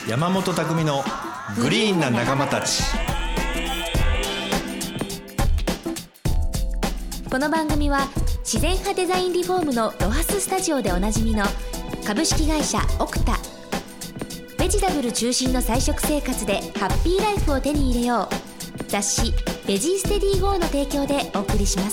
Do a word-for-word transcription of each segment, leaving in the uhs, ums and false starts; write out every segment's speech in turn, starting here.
山本匠のグリーンな仲間たち。 この番組は自然派デザインリフォームのロハススタジオでおなじみの株式会社オクタ、ベジタブル中心の菜食生活でハッピーライフを手に入れよう、雑誌ベジーステディゴーの提供でお送りします。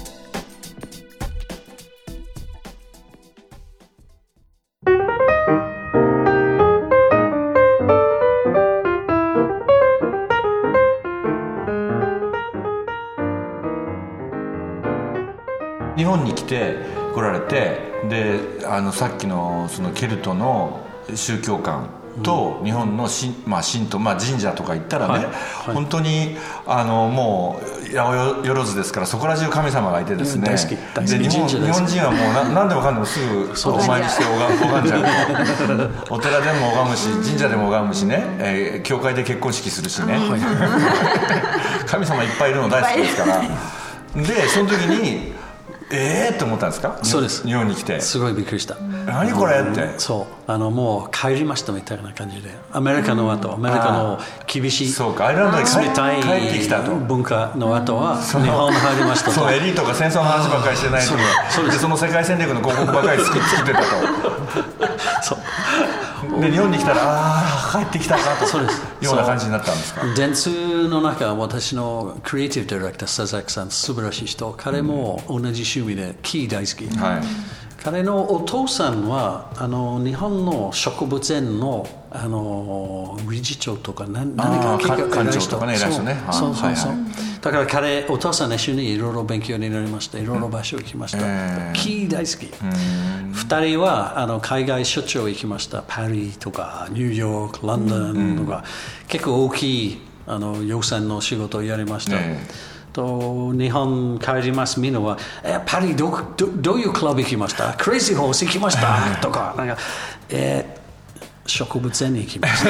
日本に来て来られて、であのさっきのそのケルトの宗教観と日本の神、まあ、神道、まあ、神社とか行ったらね、はいはい、本当にあのもう八百万ですから、そこら中神様がいてですね、 大好き大好き。 で日本、日本人はもうな何でもかんでもすぐお参りして拝んじゃうお寺でも拝むし、神社でも拝むしね、えー、教会で結婚式するしね、神様いっぱいいるの大好きですから。でその時にえーって思ったんですか？ そうです。 日本に来てすごいびっくりした。 何これって。 そうあのもう帰りましたみたいな感じで、アメリカの後、アメリカの厳しい、 そうか、アイルランドに冷たい帰ってきたと文化の後は日本に入りましたと。 そのエリートが戦争の話ばっかりしてないと、そでその世界戦略の広告ばっかり作ってたと。そうで日本に来たら、ああ帰ってきたかと、そうですような感じになったんですか？ 電通の中、私のクリエイティブディレクター佐々木さん、素晴らしい人。彼も同じ趣味で木大好き、はい、彼のお父さんはあの日本の植物園のあの理事長とか何か館長とかね、偉い人ね。 そうそうそう、はいはい、だから彼お父さん一緒にいろいろ勉強になりました。いろいろ場所行きました、えー、木大好き。ふたりはあの海外出張行きました。パリとかニューヨーク、ロンドンとか、うん、結構大きいあの予算の仕事をやりました、えーと日本帰ります。みんなはえパリ ど, ど, どういうクラブ行きました？クレイジーホース行きましたとか、なんか、えー植物園に行きました。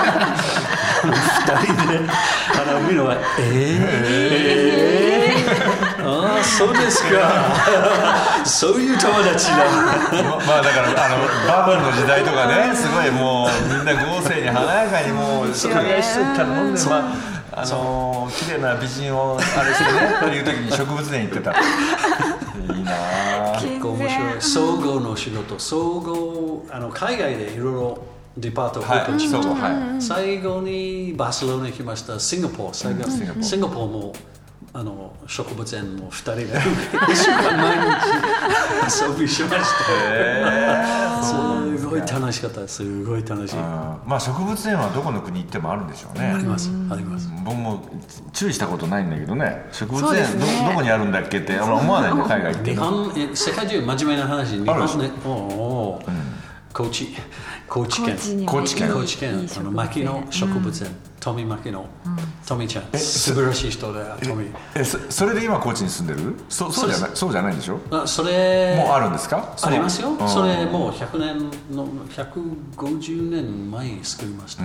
二人であのみんなはえー、えー、ああそうですかそういう友達だ。 まあだからあのバブルの時代とかね、すごいもうみんな豪勢に華やかにもう祝賀してたので、まああのー、綺麗な美人をあれしてねという時に植物園行ってた。いいな。 結構面白い。総合の仕事、総合あの海外でいろいろデパートをオープンしました、はい、最後にバスロナに来ました。シンガポール、最後、うん、シンガポール、シンガポールもあの植物園もふたりでいっしゅうかん毎日遊びしました。すごい楽しかった。すごい楽しい。 あ、まあ、植物園はどこの国行ってもあるんでしょうね。 ありますあります。 僕も注意したことないんだけどね、植物園 ど, どこにあるんだっけって思わないんで、海外行っても。 日本、世界中真面目な話、日本ね、おお、うん、高知高知県高知県高知県あの牧野植物園、うん、富牧野、うん、富ちゃん素晴らしい人だよ。富えそ, それで今高知に住んでる？ そ, そうじゃないそうじゃないんでしょ？ あそれもうあるんですか？ ありますよ。それもうひゃくねんのひゃくごじゅうねんまえに作りました。うん、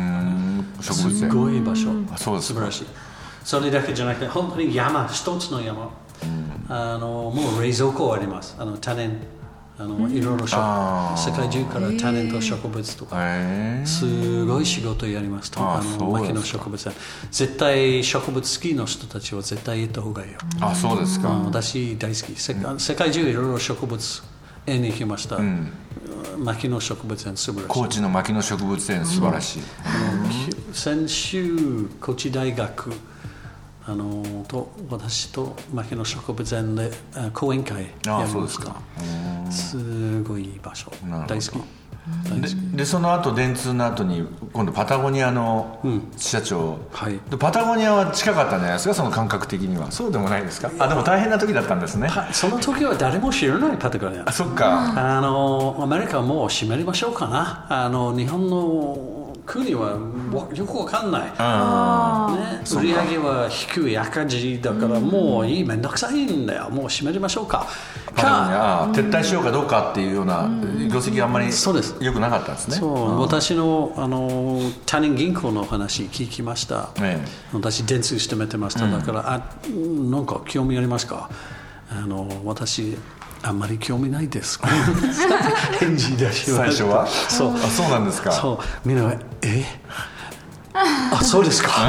植物園すごい場所。あ、そうですか。素晴らしい。それだけじゃなくて本当に山一つの山、うん、あのもう冷蔵庫あります。あの多年あのいろいろ世界中から多年と植物とかすごい仕事やります。あの牧野植物園、絶対植物好きの人たちは絶対行った方がいいよ。 あ、そうですか。 私大好き。世界、うん、世界中いろいろ植物園に行きました、うん、牧野植物園素晴らしい。 高知の牧野植物園素晴らしい、 うん、先週高知大学あのと私と牧野植物園で講演会やりました。すごいいい場所。大好き。 で, でその後電通の後に今度パタゴニアの社長、うん、はい、でパタゴニアは近かったんじゃないですか、その感覚的には。そうでもないですか？あ、でも大変な時だったんですね。 その時は誰も知らないパタゴニア。 あ、そっか。 あのアメリカはもう閉めましょうかな。あの日本の国はよくわかんない、あ、ね、売り上げは低い赤字だからもういい、めんどくさいんだよ、もう閉めましょうかか、撤退しようかどうかっていうような業績があんまり良くなかったんですね。 そう、うん、私 の, あの他人銀行の話聞きました、ええ、私電通してめてました、うん、だからあなんか興味ありますか？あの私あんまり興味ないです返事出しました。 最初はそうあそうなんですか。 そうみんなえあそうですか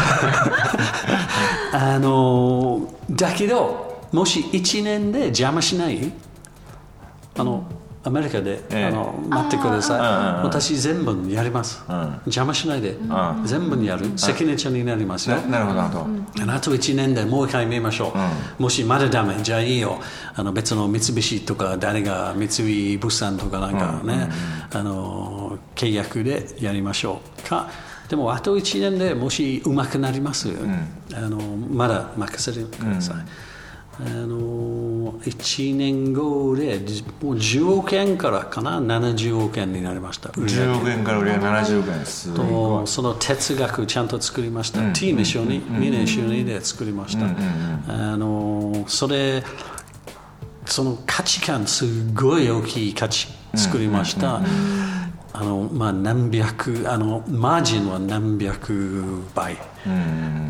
あのだけどもしいちねんで邪魔しないあのアメリカで、ええ、あの待ってください、私全部やります、うん、邪魔しないで、うん、全部やる、うん、責任者になりますよ。 な, なるほどなるほど。あといちねんでもう一回見ましょう、うん、もしまだダメじゃあいいよ、あの別の三菱とか誰が三井物産とかなんかね、うんうん、あの契約でやりましょうか。でもあといちねんでもし上手くなります、うん、あのまだ任せてください、うんあのいちねんごでもうじゅうおくえんからかなななじゅうおくえんになりました。 じゅうおくえんから売り上げななじゅうおくえんですとその哲学ちゃんと作りました、うん、チーム一緒に、うん、みんな一緒にで作りました、うんうん、あのそれその価値観すごい大きい価値作りました、うんうんうんあのまあ、何百あのマージンは何百倍、うん、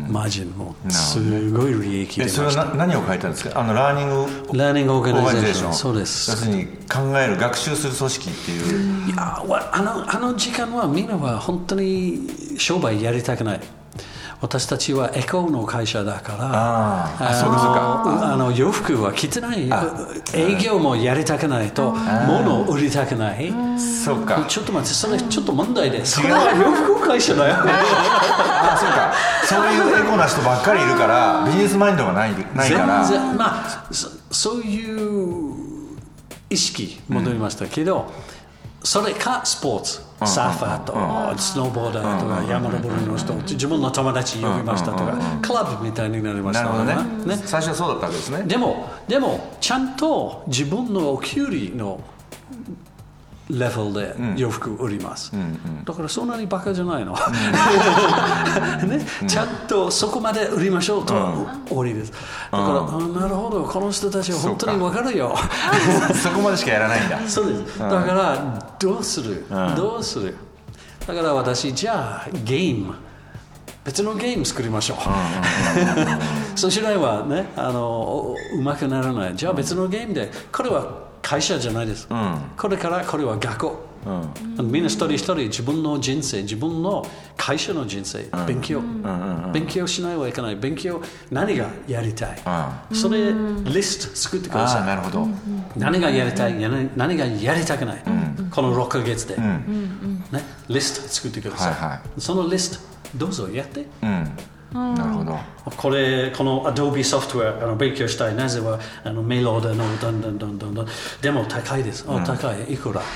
マージンもすごい利益出ました。 それは何を書いたんですか。あのラーニングラーニングオーガナイゼーション。そうです。 要するに考える学習する組織っていう。 いやあのあの時間はみんなは本当に商売やりたくない。私たちはエコーの会社だからああそうかそうかあの洋服は着てない営業もやりたくないと物を売りたくないそうかちょっと待ってそれちょっと問題ですそれは洋服会社だよあそうかそういうエコな人ばっかりいるからビジネスマインドがないないから全然まあ そ, そういう意識戻りましたけど、うんそれかスポーツサーファーとスノーボーダーとか山登りの人自分の友達呼びましたとかクラブみたいになりましたね。なるほどね。ね最初はそうだったわけですね。 でもでもちゃんと自分の給料のレベルで洋服売ります、うんうん、だからそんなにバカじゃないの、うんね、ちゃんとそこまで売りましょうと終わりです。だから、うん、なるほどこの人たちは本当に分かるよそこまでしかやらないんだそうです、うん、だからどうする、うん、どうするだから私じゃあゲーム別のゲーム作りましょうそうしないはねあのうまくならない。じゃあ別のゲームでこれは会社じゃないです、うん、これからこれは学校、うん、みんな一人一人自分の人生自分の会社の人生、うん、勉強、うんうんうん、勉強しないはいけない。勉強何がやりたい、うん、それリスト作ってください。 なるほど。 何がやりたい、うん、何がやりたくない、うん、このろっかげつで、うんね、リスト作ってください、はいはい、そのリストどうぞやって、うんなるほど。これこの Adobe ソフトウェアあの勉強したい。なぜはあのメイロードのどんどんどんどんどんでも高いです、うん、高いいくら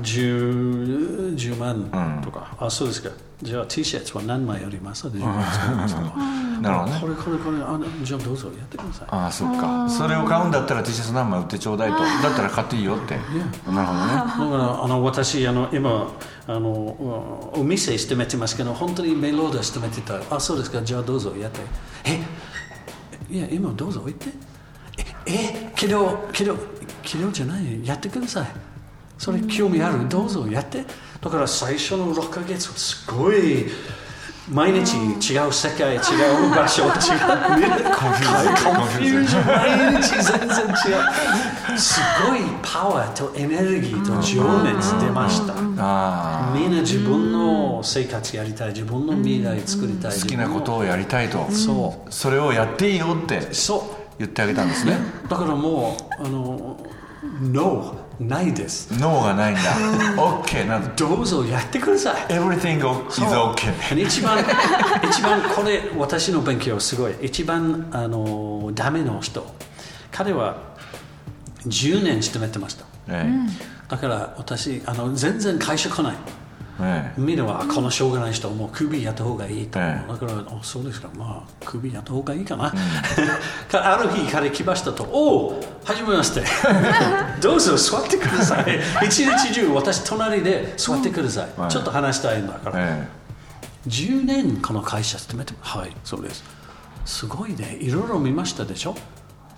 10, じゅうまんとか、うん、あそうですか。じゃあ T シャツは何枚ありますか。じゅうまん作りますとかなるほどね。これこれこれあじゃあどうぞやってください。 ああそうか。それを買うんだったら T シャツ何枚売ってちょうだいと。だったら買っていいよって、yeah. なるほどね。だからあの私あの今あのお店してめてますけど本当にメイロードしてめてた。あそうですか。じゃあどうぞやって。えいや今どうぞ言ってええけどけどけどじゃないやってください。それ興味あるどうぞやって。だから最初のろっかげつはすごい毎日違う世界違う場所違うコンフュージョン毎日全然違うすごいパワーとエネルギーと情熱出ました。みんな自分の生活やりたい自分の未来作りたい好きなことをやりたいとそうそれをやっていいよって言ってあげたんですね。 だからもうあのノーないです。 ノーがないんだ。OK なんだ。 どうぞやってください。 Everything is OK。 一番一番これ私の勉強すごい。一番あのダメの人。彼はじゅうねん勤めてました。ええ、だから私あの全然会社来ない。ええ、みんなはこのしょうがない人もうクビやった方がいいと思う、ええ、だからあそうですかまあクビやった方がいいかな、うん、ある日彼来ましたとおおはじめましてどうぞ座ってください一日中私隣で座ってください、うん、ちょっと話したいんだから、ええ、じゅうねんこの会社勤めてはいそうですすごいねいろいろ見ましたでしょ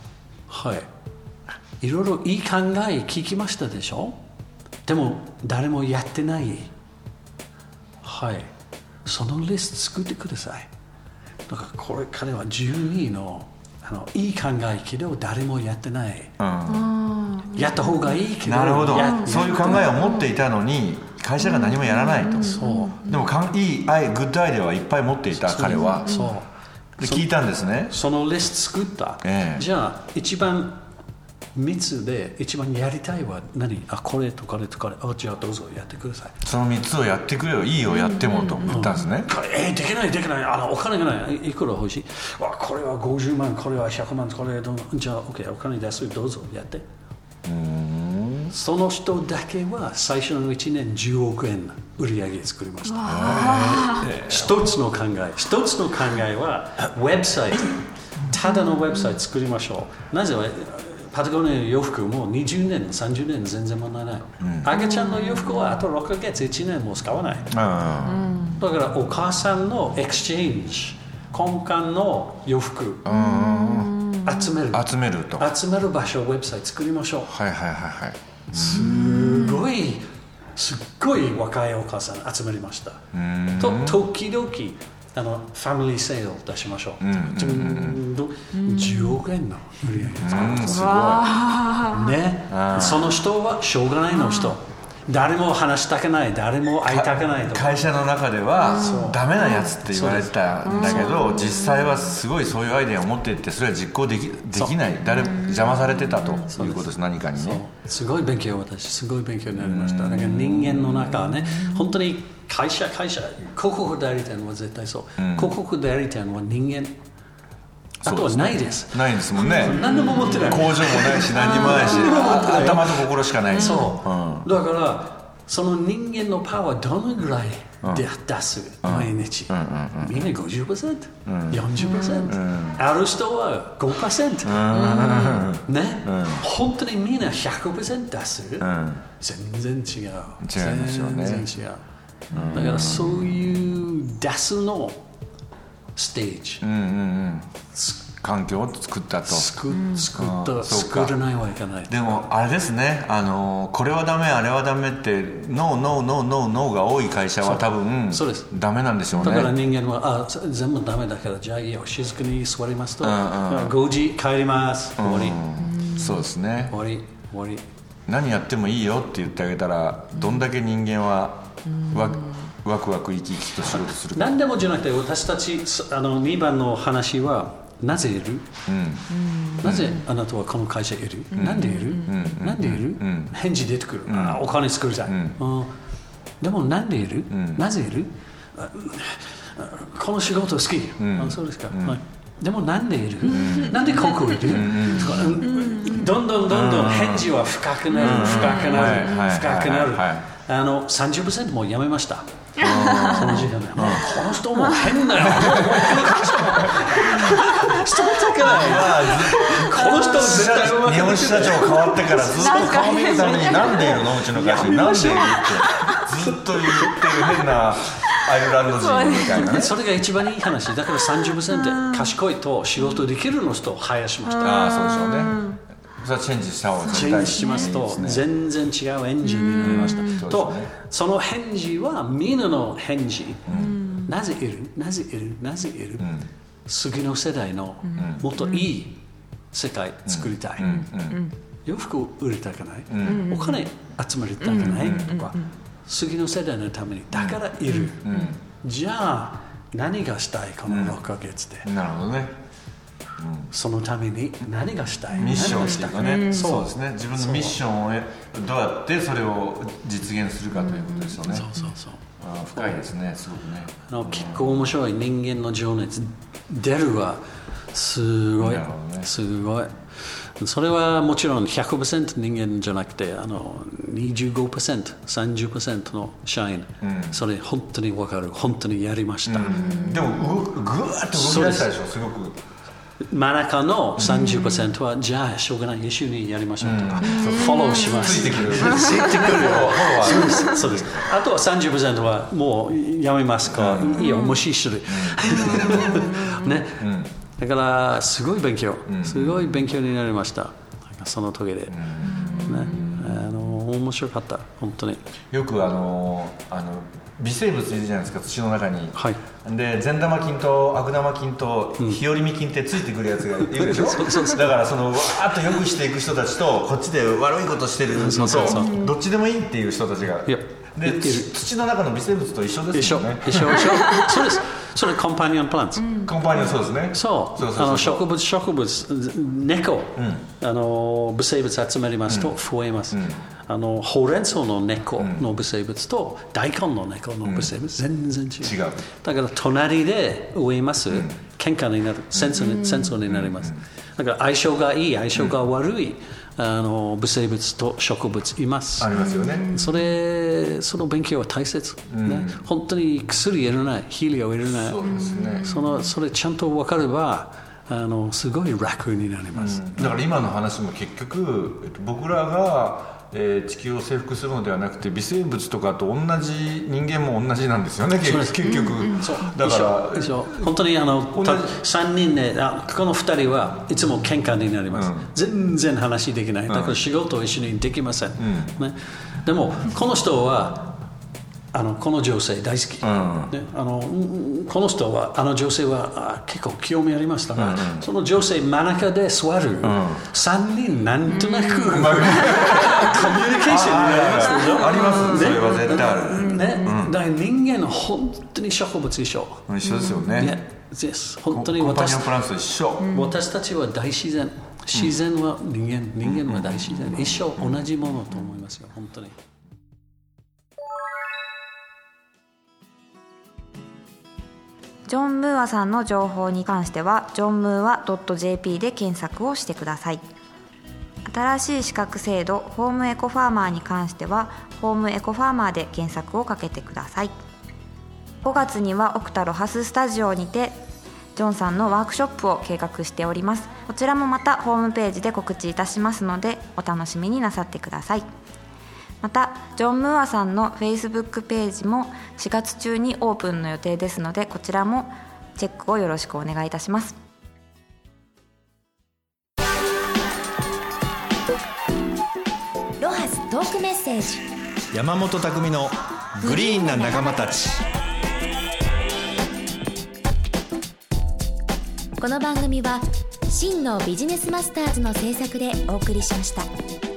はいいろいろいい考え聞きましたでしょでも誰もやってないはい、そのリスト作ってください。だからこれ彼はじゅうにの、あのいい考えけど誰もやってない、うん、 やった方がいいけど、 なるほど、 やそういう考えを持っていたのに会社が何もやらないと、 そうでもかんいいアイグッドアイデアはいっぱい持っていた彼は、 そうで聞いたんですね。 そのリスト作った、 ええ、 じゃあ一番みっつで一番やりたいは何？あ、これとこれとこれ、あ、じゃあどうぞやってください。 そのみっつをやってくれよ、いいよやってもと言ったんですね。 えー、できないできない、あのお金がない、いくら欲しい、わこれはごじゅうまん、これはひゃくまん、これはどう、じゃあ OK、お金出す、どうぞやって。うーん、その人だけは最初のいちねんじゅうおくえん売り上げ作りました。一つの考え一つの考えはウェブサイト、ただのウェブサイト作りましょう。なぜパタゴニアの洋服もにじゅうねんさんじゅうねん全然問題ない、うん、赤ちゃんの洋服はあとろっかげついちねんも使わない、うん、だからお母さんのエクスチェンジ、根幹の洋服、うん、集める集めると集める場所をウェブサイト作りましょう。 はいはいはいはい、 すごいすっごい若いお母さん集まりました。と時々あのファミリーセール出しましょう。うんうん、じゅうおくえんの売り上げ、うん、すごいね。その人はしょうがないの人、誰も話したくない、誰も会いたくないとか、 会社の中ではダメなやつって言われてたんだけど、実際はすごいそういうアイデアを持っていってそれは実行でき、できない、誰邪魔されてたということです。何かにね、 すごい勉強、私すごい勉強になりました。だから人間の中はね、本当に会社会社広告代理店は絶対そう、うん、広告代理店は人間、あとはないです。 ないですもんね。 何でも持ってない。 工場もないし何もないし、頭と心しかない。 そう、うん、だからその人間のパワーどのぐらいで出す、うん、毎日、うんうんうん、みんな ごじゅっパーセント、うん、よんじゅっパーセント、うん、ある人は ごパーセント、うん、ね、うん、本当にみんな ひゃくパーセント出す、うん、全然違う。 違いますよね。 全然違う。だからそういう出すのステージ、うんうんうん、 環境を作ったと。 作, 作った作らないはいけない。 でもあれですね、あのこれはダメあれはダメってノーノーノーノーノーが多い会社は多分そうです、 ダメなんでしょうね。 だから人間はあ全部ダメだからじゃあいいよ静かに座りますと、うんうん、ごじ帰ります、終わり、 うん、そうですね、 終わり終わり。 何やってもいいよって言ってあげたらどんだけ人間はワクワクワク生き生きと仕事するか。 何でもじゃなくて私たちあのにばんの話はなぜいる、うん、なぜあなたはこの会社いる、うん、なんでいる、うん、なんでいる、うん、返事出てくる、うん、あお金作りたい、うん、でもなんでいる、うん、なぜいる、この仕事好き、うん、あそうですか、うん、はい、でもなんでいる、うん、なんでここいる、うん、どんどんどんどん返事は深くなる、深くなる、深くなる。あの さんじゅっパーセント もやめました。その時間で、もうこの人も変だよ。人も高ない。この人絶対うまく日本支社長変わってからずっと顔見るためになんでいるのうちの会社になんでいるってずっと言ってる変なアイルランド人みたいなね。 それが一番いい話だから さんじゅっパーセント 賢いと仕事できるの人をハイヤーしました。 ああそうでしょうね。それはチェンジした方がチェンジしますと全然違うエンジンになりました。とその返事はみんなの返事、うん、なぜいるなぜいるなぜいる、うん、次の世代のもっといい世界作りたい、うんうん、洋服売りたくない、うん、お金集まりたくない、うん、とか次の世代のためにだからいる、うんうん、じゃあ何がしたいこのろっかげつで、 うん、なるほどね。うん、そのために何がしたい、 ミッションっていうかね、うん、そうですね、自分のミッションをどうやってそれを実現するかということですよね。 そうそうそう、 あ深いですね、すごくね。 あの結構面白い、人間の情熱出るはすごい、ね、すごい。それはもちろん ひゃくパーセント 人間じゃなくてあの にじゅうごパーセント、さんじゅっパーセント の社員、うん、それ本当に分かる、本当にやりました、うん、 でもぐぐわっと動き出したでしょ、すごく。 真ん中の さんじゅっパーセント は、うん、じゃあしょうがない一緒にやりましょうとか、うん、フォローします、 ついてくるついてくるそうです、そうです。あとは さんじゅっパーセント はもうやめますか、うん、いいよ無視する、うん、ね、うん、だからすごい勉強、すごい勉強になりました、その時で、うん、ね、あの面面白かった本当に。 よくあのあの微生物いるじゃないですか、土の中に、 はい、 で善玉菌と悪玉菌と日和見菌ってついてくるやつがいるでしょ、うん、そうそうそう。だからそのわーっと良くしていく人たちとこっちで悪いことしてるのとどっちでもいいっていう人たちが、で土の中の微生物と一緒ですよね。 一緒一緒一緒そうです。それコンパニオンプランツ、うん、 コンパニオンそうですね。 そうそうそうそう。あの植物植物猫、うん、あの微生物集まりますと増えます、うんうん、あのほうれん草の根っこの微生物と大根の根っこの微生物、うん、全然違う。違う。だから隣で植えます、うん、喧嘩になる、戦争に、戦争になります。だから相性がいい相性が悪い、うん、あの微生物と植物います。 ありますよね。 それその勉強は大切、うんね、本当に薬入れない、肥料入れない。 そうですね。 そのそれちゃんと分かればあのすごい楽になります、 うん、だから今の話も結局、えっと、僕らがえー、地球を征服するのではなくて微生物とかと同じ、人間も同じなんですよね結局、うんうん、だから一緒本当にあのさんにんで、あこのふたりはいつも喧嘩になります、うん、全然話できない。だから仕事を一緒にできません、うんね、でもこの人はあのこの女性大好き、うんね、あのこの人はあの女性は結構興味ありましたが、うん、その女性真ん中で座る、うん、さんにんなんとなく、うん、コミュニケーションになりますでしょ。 あります、それは絶対ある、 ねうん、だから人間の本当に植物一緒一緒ですよね、ね本当に私, コンパニオンプランツ一緒、 うん、私たちは大自然、自然は人間、人間は大自然、一緒同じものと思いますよ本当に。 ジョン・ムーアさんの情報に関してはジョンムーア .jp で検索をしてください。新しい資格制度ホームエコファーマーに関してはホームエコファーマーで検索をかけてください。ごがつにはオクタロハススタジオにてジョンさんのワークショップを計画しております。こちらもまたホームページで告知いたしますのでお楽しみになさってください。またジョン・ムーアさんの Facebook ページもしがつ中にオープンの予定ですのでこちらもチェックをよろしくお願いいたします。ロハストークメッセージ、 山本匠のグリーンな仲間たち。 この番組は真のビジネスマスターズの制作でお送りしました。